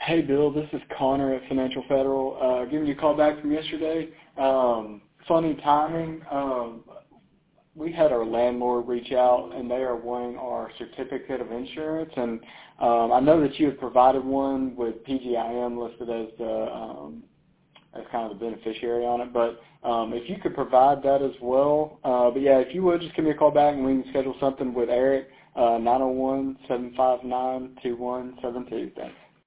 Hey, Bill. This is Connor at Financial Federal. Giving you a call back from yesterday. Funny timing. We had our landlord reach out, and they are wanting our certificate of insurance. And I know that you had provided one with PGIM listed as the as kind of the beneficiary on it. But if you could provide that as well. But yeah, if you would, just give me a call back, and we can schedule something with Eric. 901-759-2172. Thanks.